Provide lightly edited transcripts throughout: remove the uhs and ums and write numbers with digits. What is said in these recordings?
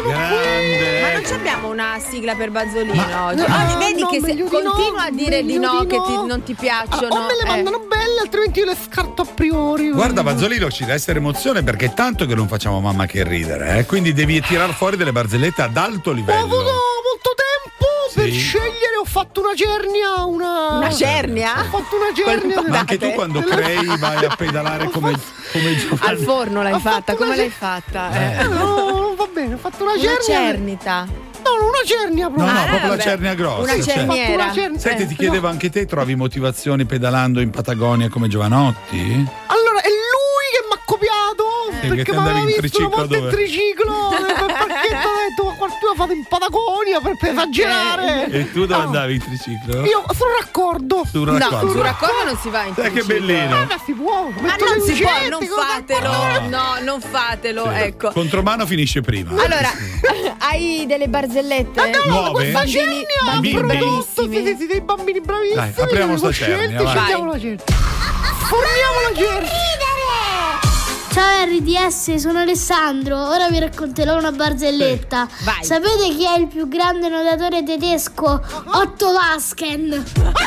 Grande. Ma non abbiamo una sigla per Bazzolino oggi? Vedi che continua a dire di no, che non ti piacciono. O me le mandano belle, altrimenti io le scarto a priori. Guarda, Bazzolino, ci deve essere emozione perché è tanto che non facciamo mamma che ridere, quindi devi tirar fuori delle barzellette ad alto livello. Ho avuto molto tempo per scegliere, ho fatto una cernia, una cernia? Ho fatto una cernia. Ma anche tu quando crei vai a pedalare come Giovanni. Al forno l'hai fatta, come l'hai fatta? No, non va bene, ho fatto una cernia. Una cernita. No, una cernia proprio. No, proprio la cernia grossa. Una cerniera. Senti, ti chiedevo anche te, trovi motivazioni pedalando in Patagonia come Giovanotti? Allora, è lui che mi ha copiato perché mi aveva visto una volta in triciclo perché ho detto ma qualcuno fate in Patagonia per esagerare. E tu dove andavi in triciclo? Io sul raccordo. Sul raccordo non si va in triciclo. Che bellino. Ma si può. Ma non si può, non fatelo. No, non fatelo, ecco. Contromano finisce prima. Allora, hai delle barzellette? Nuove? Questa cernia ha prodotto dei bambini bravissimi. Dai, apriamo sta cernia. Forniamo la cernia. Ciao RDS, sono Alessandro. Ora vi racconterò una barzelletta. Vai. Sapete chi è il più grande nuotatore tedesco? Otto Vasken.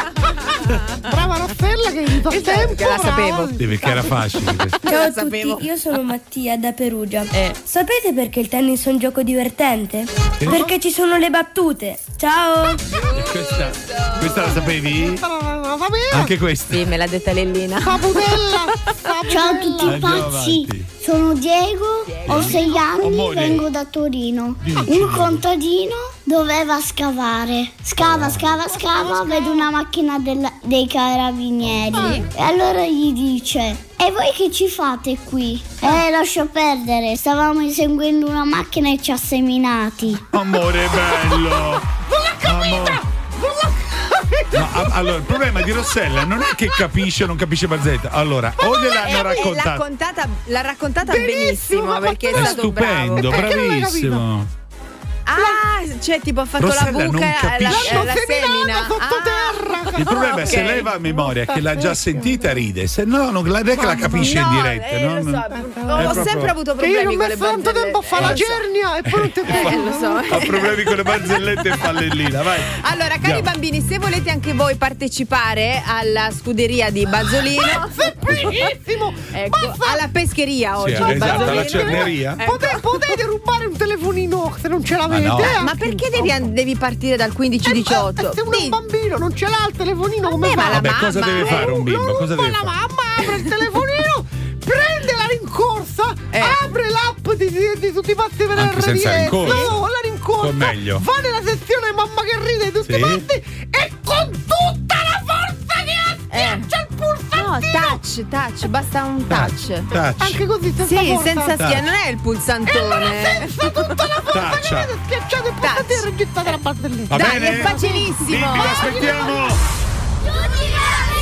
Brava Raffaella che hai fatto tempo. Che la sapevo. Perché era facile. Ciao a tutti, io sono Mattia da Perugia. Sapete perché il tennis è un gioco divertente? Perché ci sono le battute. Ciao! Questa la sapevi? La sapevo. Anche questa? Sì, me l'ha detta Lellina. Saputella. Ciao a tutti pazzi. Sono Diego, ho 6 anni, vengo da Torino. Un contadino doveva scavare. Scava, vede una macchina dei carabinieri. E allora gli dice: e voi che ci fate qui? Lascio perdere, stavamo inseguendo una macchina e ci ha seminati. Amore bello. Non l'ha capita! Ma allora il problema di Rossella non è che capisce o non capisce barzelletta. Allora, o gliel'hanno raccontata. L'ha raccontata benissimo perché è stato stupendo, bravo. bravissimo. Ah, cioè tipo ha fatto Rossella la buca non capisce. la semina sottoterra. Il problema è se lei va a memoria è che l'ha già sentita ride, se no non è che la capisce in diretta. Lo so, ho sempre avuto problemi con le barzellette. tanto tempo a fare la cernia e poi non ti lo so. Ha problemi con le barzellette e fallellina, vai. Allora, cari bambini, se volete anche voi partecipare alla scuderia di Bazzolino, semplicissimo, ecco, alla pescheria oggi di esatto, Bazzolino. alla cerneria. Potete rubare un telefonino se non ce l'avete. Ma perché devi partire dal 15-18? Se uno è un bambino non ce l'ha il telefonino, come fa? Vabbè, cosa deve fare un bimbo? Cosa deve la fare? mamma apre il telefonino, prende la rincorsa, apre l'app di tutti i pazzi per Anche senza rincorsa? No, la rincorsa. Meglio. Va nella sezione mamma che ride di tutti i pazzi e con tutta la forza che ha schiaccia il pulsantino. No, touch, basta un touch. Anche così senza Sì, forza. senza schiaccia, non è il pulsantone. Senza tutta la forza che avete schiacciato il pulsantino e registrate la barzelletta. Va Dai, bene? è facilissimo. Bimbi, aspettiamo.